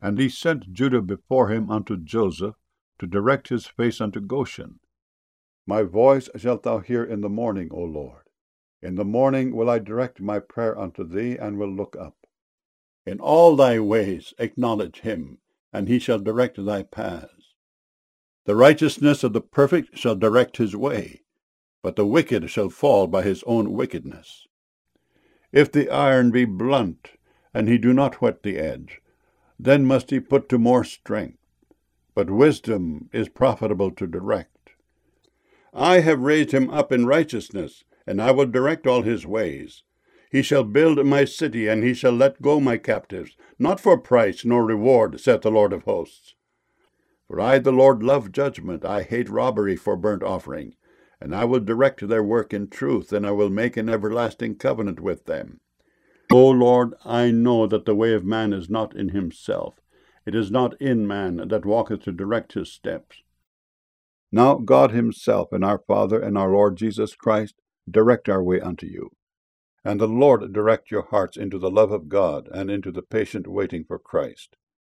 And he sent Judah before him unto Joseph, to direct his face unto Goshen. My voice shalt thou hear in the morning, O Lord. In the morning will I direct my prayer unto thee, and will look up. In all thy ways acknowledge him, and he shall direct thy paths. The righteousness of the perfect shall direct his way, but the wicked shall fall by his own wickedness. If the iron be blunt, and he do not whet the edge, then must he put to more strength. But wisdom is profitable to direct. I have raised him up in righteousness, and I will direct all his ways. He shall build my city, and he shall let go my captives, not for price nor reward, saith the Lord of hosts. For I, the Lord, love judgment. I hate robbery for burnt offering. And I will direct their work in truth, and I will make an everlasting covenant with them. O Lord, I know that the way of man is not in himself. It is not in man that walketh to direct his steps. Now God himself, and our Father, and our Lord Jesus Christ, direct our way unto you. And the Lord direct your hearts into the love of God, and into the patient waiting for Christ.